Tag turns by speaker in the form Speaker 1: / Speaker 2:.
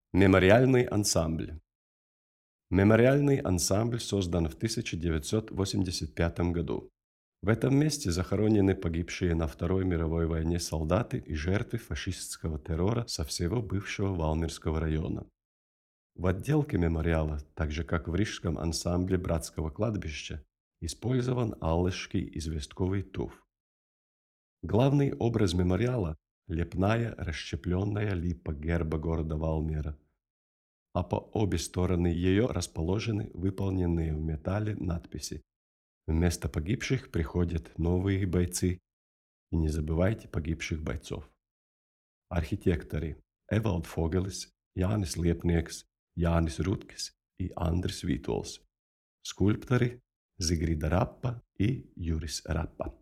Speaker 1: Мемориальный ансамбль. Мемориальный ансамбль создан в 1985 году. В этом месте захоронены погибшие на Второй мировой войне солдаты и жертвы фашистского террора со всего бывшего Валмирского района. В отделке мемориала, так же как в рижском ансамбле братского кладбища, использован аллышский известковый туф. Главный образ мемориала – лепная расщепленная липа герба города Валмира, а по обе стороны ее расположены выполненные в металле надписи: «Вместо погибших приходят новые бойцы, и не забывайте погибших бойцов». Архитекторы Эвалд Фогелис, Jānis Liepnieks, Jānis Rutkis и Andris Vītols. Скульпторы Зигрида Раппа и Юрис Раппа.